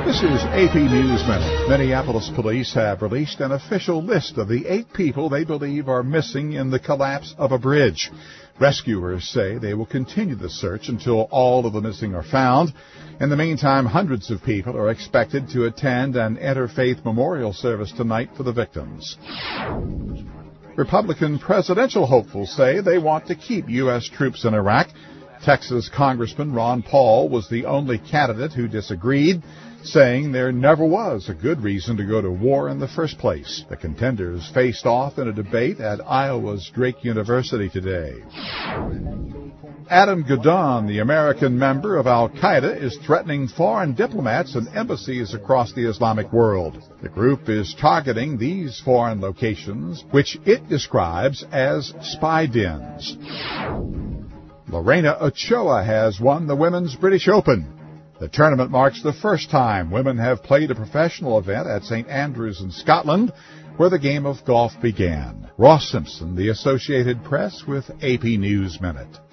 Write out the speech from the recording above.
This is AP News Minute. Minneapolis police have released an official list of the 8 people they believe are missing in the collapse of a bridge. Rescuers say they will continue the search until all of the missing are found. In the meantime, hundreds of people are expected to attend an interfaith memorial service tonight for the victims. Republican presidential hopefuls say they want to keep U.S. troops in Iraq. Texas Congressman Ron Paul was the only candidate who disagreed, saying there never was a good reason to go to war in the first place. The contenders faced off in a debate at Iowa's Drake University today. Adam Gadon, the American member of Al-Qaeda, is threatening foreign diplomats and embassies across the Islamic world. The group is targeting these foreign locations, which it describes as spy dens. Lorena Ochoa has won the Women's British Open. The tournament marks the first time women have played a professional event at St. Andrews in Scotland, where the game of golf began. Ross Simpson, The Associated Press, with AP News Minute.